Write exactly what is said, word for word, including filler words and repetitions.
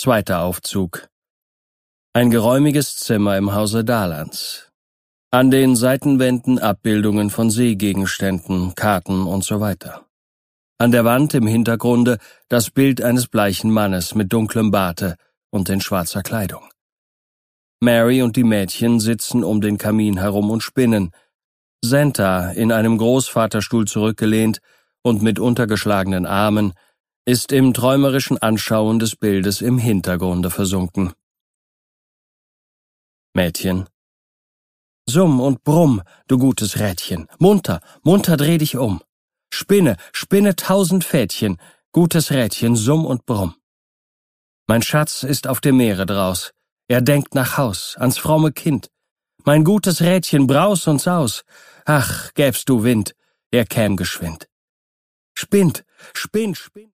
Zweiter Aufzug. Ein geräumiges Zimmer im Hause Dahlans. An den Seitenwänden Abbildungen von Seegegenständen, Karten und so weiter. An der Wand im Hintergrunde das Bild eines bleichen Mannes mit dunklem Barte und in schwarzer Kleidung. Mary und die Mädchen sitzen um den Kamin herum und spinnen. Santa, in einem Großvaterstuhl zurückgelehnt und mit untergeschlagenen Armen, ist im träumerischen Anschauen des Bildes im Hintergrunde versunken. Mädchen: Summ und brumm, du gutes Rädchen, munter, munter dreh dich um. Spinne, spinne tausend Fädchen, gutes Rädchen, summ und brumm. Mein Schatz ist auf dem Meere draus, er denkt nach Haus, ans fromme Kind. Mein gutes Rädchen, braus und saus, ach, gäbst du Wind, er käm geschwind. Spinnt, spinnt, spinnt.